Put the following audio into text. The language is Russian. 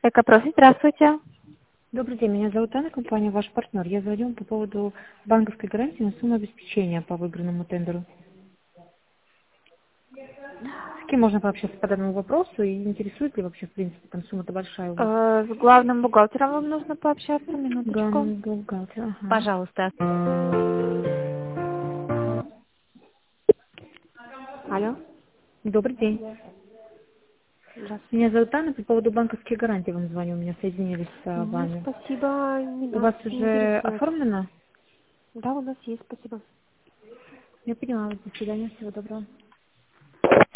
Экопрофи, здравствуйте. Добрый день, меня зовут Анна, компания «Ваш партнер». Я звоню по поводу банковской гарантии на сумму обеспечения по выигранному тендеру. С кем можно пообщаться по данному вопросу и интересует ли вообще, в принципе, там сумма-то большая у вас? С главным бухгалтером вам нужно пообщаться, минуточку. Главный бухгалтер, ага. Пожалуйста. Алло. Добрый день. Здравствуйте. Меня зовут Анна, по поводу банковских гарантий вам звоню, меня соединились с вами. Спасибо, У нас вас не уже интересует. оформлено? Да, у нас есть, спасибо. Я поняла, до свидания, всего доброго.